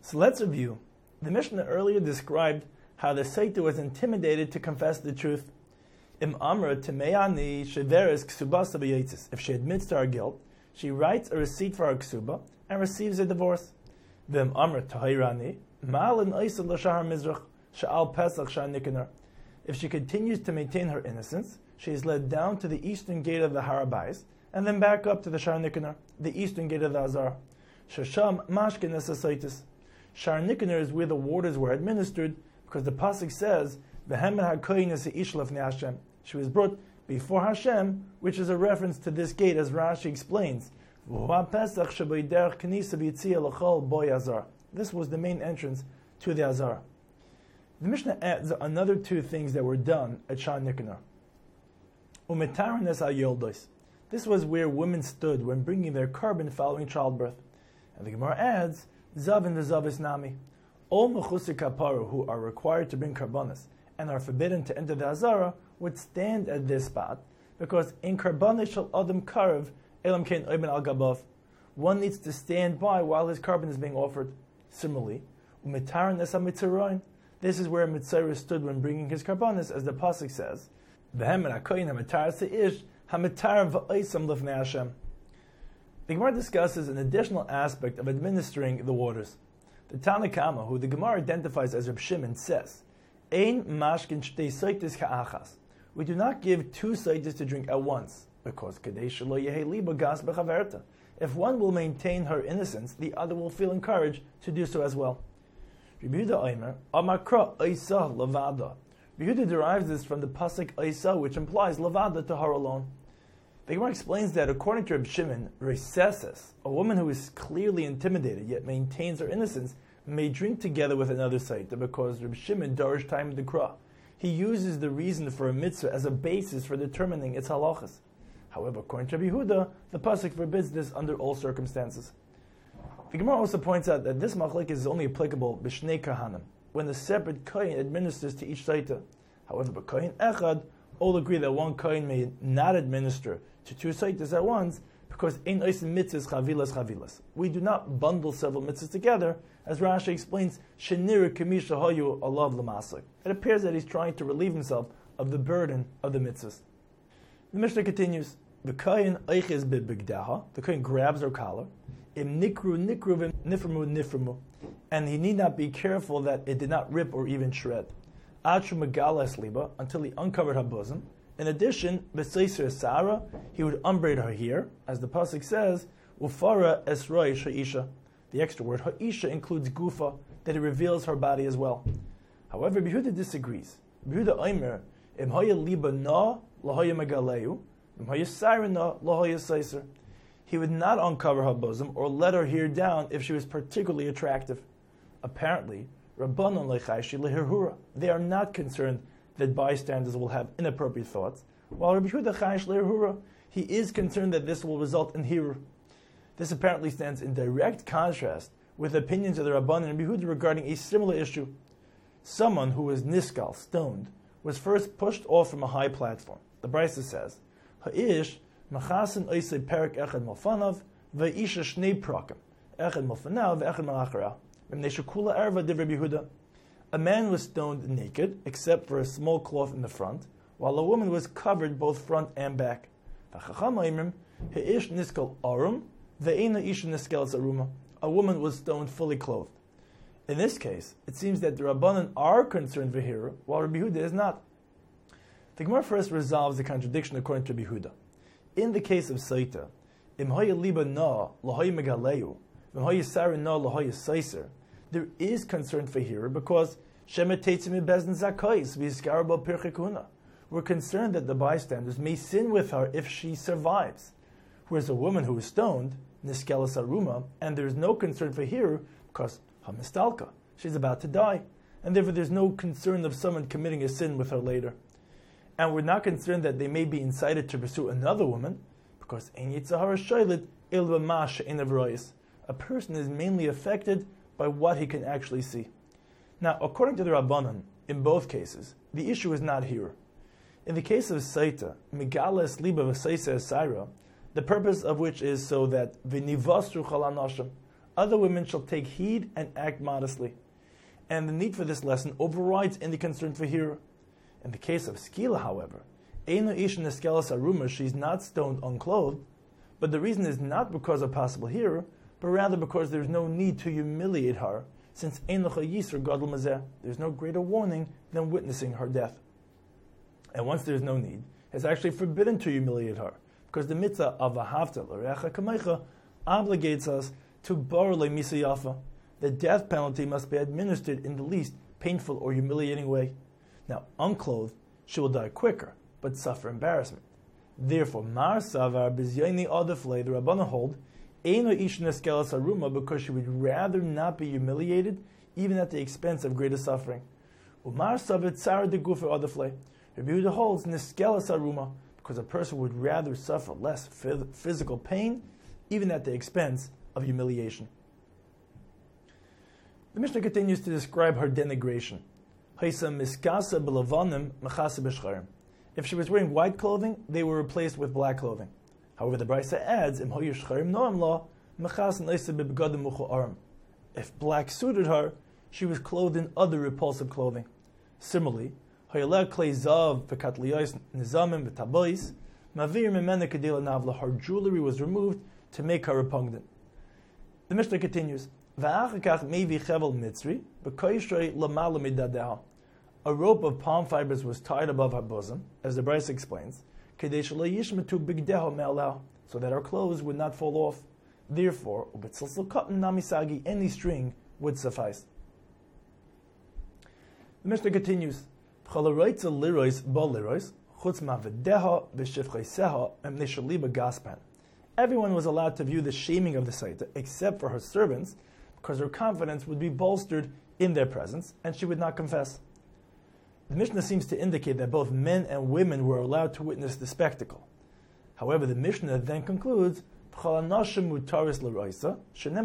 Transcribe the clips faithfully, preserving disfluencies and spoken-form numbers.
So let's review. The Mishnah earlier described how the Saita was intimidated to confess the truth. Im amra temeani sheveres ksubasa b'yitzis. If she admits to her guilt, she writes a receipt for her ksuba and receives a divorce. V'im amra tahayrani ma'alin oisel l'shahar mizrach sha'al pesach sha'nikener. If she continues to maintain her innocence, she is led down to the eastern gate of the Harabais and then back up to the Shar Nikener, the eastern gate of the Azar. Shasham mashkin esasaitis. Shar Nikener is where the waters were administered, because the pasuk says, "V'hemen hakoyin esaish lefnei Hashem." She was brought before Hashem, which is a reference to this gate, as Rashi explains. This was the main entrance to the Azar. The Mishnah adds another two things that were done at Shar Nikener. Umetarin es hayoldos. This was where women stood when bringing their carbon following childbirth. And the Gemara adds, Zav and the Zav is Nami. All Mechusik Kaparu who are required to bring karbanas and are forbidden to enter the Azara would stand at this spot, because in karbanis shall Adam Karav Elam Ken Oiben Al Gabav. One needs to stand by while his carbon is being offered. Similarly, Umetaran es HaMitzaroin. This is where Mitzrayim stood when bringing his karbanas, as the pasuk says, V'hemen hakoyin hamitar seish hamitar v'oisam lifnei Hashem. The Gemara discusses an additional aspect of administering the waters. The Tanna Kama, who the Gemara identifies as Reb Shimon, says, Ein mashkin shtei saitis ka'achas. We do not give two saitis to drink at once, because kadei shelo yehi liba gas b'chaverta. If one will maintain her innocence, the other will feel encouraged to do so as well. Rabbi Yehuda Omer, Amakra Oisa Lavada. Rabbi Yehuda derives this from the pasuk Oisa, which implies Lavada, to her alone. The Gemara explains that according to Reb Shimon, Reseses, a woman who is clearly intimidated yet maintains her innocence, may drink together with another saita, because Reb Shimon darish time dekra. He uses the reason for a mitzvah as a basis for determining its halachas. However, according to Rabbi Yehuda, the pasuk forbids this under all circumstances. The Gemara also points out that this machlek is only applicable b'shnei kahanim, when the separate kohen administers to each saita. However, b'kohen echad, all agree that one kohen may not administer to two saitas at once, because ein oisim mitzvahs chavilas chavilas. We do not bundle several mitzvahs together, as Rashi explains, shenir kamisha hayu alav l'masik. It appears that he's trying to relieve himself of the burden of the mitzvahs. The Mishnah continues, the kohen eiches b'bigdaha, the kohen grabs her collar, im nikru nikru v'im niframu niframu, and he need not be careful that it did not rip or even shred. Achu megalas liba, until he uncovered her bosom. In addition, b'seiser Sarah, he would unbraid her hair, as the pasuk says, ufara esroi ha'isha. The extra word ha'isha includes gufa, that it reveals her body as well. However, Yehuda disagrees. Yehuda Omer, im haya liba na lahaya megaleu, im haya Sarah na lahaya seiser. He would not uncover her bosom or let her hair down if she was particularly attractive. Apparently, Rabbanon lechayshi lehirhura. They are not concerned that bystanders will have inappropriate thoughts, while Rabbi Yehuda chayish lehirhura, he is concerned that this will result in hirur. This apparently stands in direct contrast with opinions of the Rabbanon and Rabbi Yehuda regarding a similar issue. Someone who was niskal, stoned, was first pushed off from a high platform. The Brisa says, Ha'ish machasin oisei perik echad malfanav ve'isha shnei prakim echad malfanav ve'echad malachara v'mnei shekula erva div Rabbi Yehuda. A man was stoned naked, except for a small cloth in the front, while a woman was covered both front and back. A woman was stoned fully clothed. In this case, it seems that the Rabbanan are concerned with Hira, while Rabbi Yehuda is not. The Gemara first resolves the contradiction according to Rabbi Yehuda. In the case of Saita, im hoya liba na lahoya megaleu, im hoya sara na lahoya seiser, there is concern for Hira because Shemet Teitzim Bezdin Zakais Vizgarabo Pirchikuna. We're concerned that the bystanders may sin with her if she survives. Whereas a woman who is stoned, Niskelas Aruma, and there is no concern for Hira because Hamistalka, she's about to die, and therefore there's no concern of someone committing a sin with her later. And we're not concerned that they may be incited to pursue another woman because Ein Yitzhahara Shailit Ilva Mash in a person is mainly affected by what he can actually see. Now, according to the Rabbanan, in both cases, the issue is not here. In the case of Saita, Megales Liba V'Seisa Esaira, the purpose of which is so that V'nivastru Chalanashim, other women shall take heed and act modestly. And the need for this lesson overrides any concern for Hira. In the case of Skila, however, Eino Ish Neskelas Aruma, she's not stoned unclothed, but the reason is not because of possible Hira, but rather because there's no need to humiliate her, since Einocha Yisr Gadol Mazeh, there's no greater warning than witnessing her death. And once there's no need, it's actually forbidden to humiliate her, because the mitzvah of Ahavta L'Recha Kamecha obligates us to Barle Misa Yafa. The death penalty must be administered in the least painful or humiliating way. Now, unclothed, she will die quicker, but suffer embarrassment. Therefore, Mar Savar Bizyaini Adafle, the Rabbana hold, Eino Ish Neskelas Aruma, because she would rather not be humiliated, even at the expense of greater suffering. Umar Savar Tzara de Gufa Adafle. Rabbi Yehuda holds Neskelas Aruma, because a person would rather suffer less physical pain, even at the expense of humiliation. The Mishnah continues to describe her denigration. If she was wearing white clothing, they were replaced with black clothing. However, the Brisa adds, if black suited her, she was clothed in other repulsive clothing. Similarly, her jewelry was removed to make her repugnant. The Mishnah continues, a rope of palm fibers was tied above her bosom, as the Brisa explains, so that her clothes would not fall off. Therefore, any string would suffice. The Mishnah continues, everyone was allowed to view the shaming of the Saita, except for her servants, because her confidence would be bolstered in their presence, and she would not confess. The Mishnah seems to indicate that both men and women were allowed to witness the spectacle. However, the Mishnah then concludes, the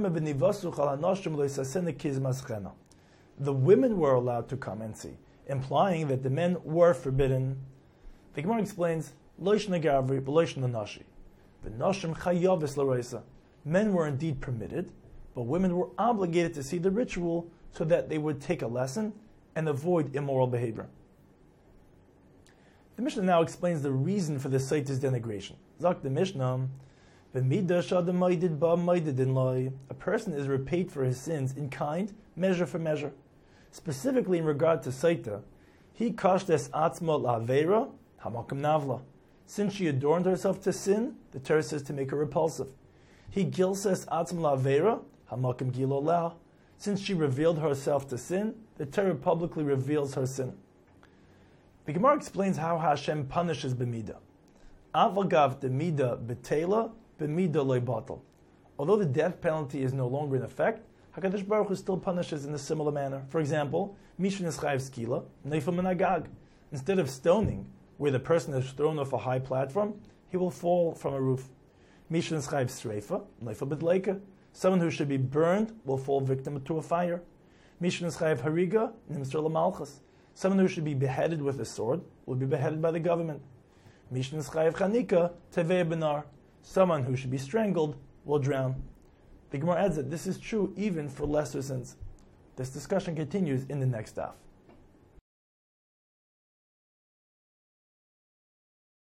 women were allowed to come and see, implying that the men were forbidden. The Gemara explains, men were indeed permitted, but women were obligated to see the ritual so that they would take a lesson and avoid immoral behavior. The Mishnah now explains the reason for the Saita's denigration. Zak the Mishnah, a person is repaid for his sins in kind, measure for measure. Specifically in regard to Saita, he kashtes atzma la'avera hamakam navla. Since she adorned herself to sin, the Torah says to make her repulsive. He gilses atzma la'avera hamakam gilo la. Since she revealed herself to sin, the Torah publicly reveals her sin. The Gemara explains how Hashem punishes b'midah. Avagav de midah betela, b'midah loy batal. Although the death penalty is no longer in effect, HaKadosh Baruch Hu still punishes in a similar manner. For example, Mishun Eschayv Skila, Neifam Menagag. Instead of stoning, where the person is thrown off a high platform, he will fall from a roof. Mishun Eschayv Sreifa, Neifam Bedleika. Someone who should be burned will fall victim to a fire. Mishun Eschayv Hariga, Nimster Lamalchus. Someone who should be beheaded with a sword will be beheaded by the government. Mishun Eschayv Chanika, Tevei Benar. Someone who should be strangled will drown. The Gemara adds that this is true even for lesser sins. This discussion continues in the next daf.